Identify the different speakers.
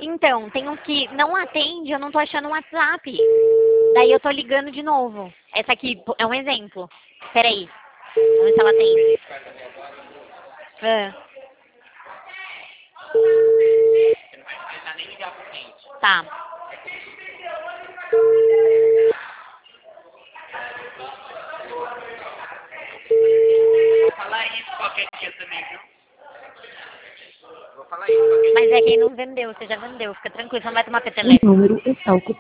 Speaker 1: Então, tem um que não atende, eu não tô achando um WhatsApp. Daí eu tô ligando de novo. Essa aqui é um exemplo. Peraí. Vamos ver se ela atende. Tá.
Speaker 2: Vou falar isso qualquer dia também, viu? Vou falar isso qualquer dia.
Speaker 1: Mas é quem não vendeu, você já vendeu. Fica tranquilo, você não vai tomar
Speaker 3: O
Speaker 1: peteleco.
Speaker 3: número está ocupado.